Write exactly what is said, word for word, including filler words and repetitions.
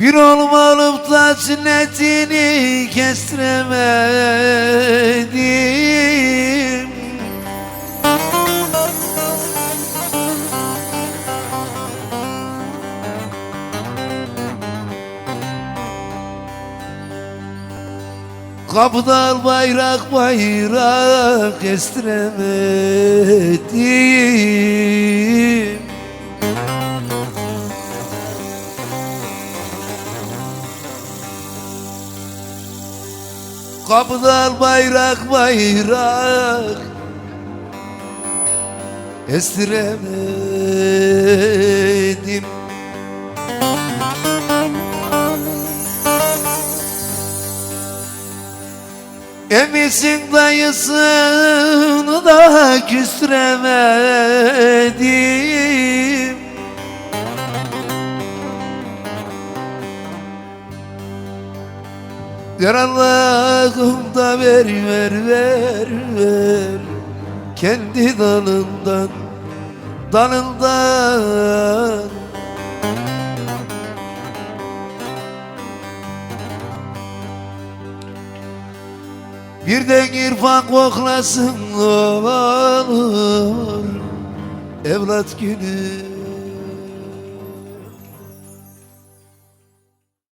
Bir oğlum alıp da sünnetini kestiremedim. Kapıdan bayrak bayrak estiremedim. Kapıdan bayrak bayrak estiremedim. Emisin dayısını da küstüremedim. Ver Allah'ım da ver ver ver ver kendi dalından dalından. Bir de irfan koklasın olur evlat günü.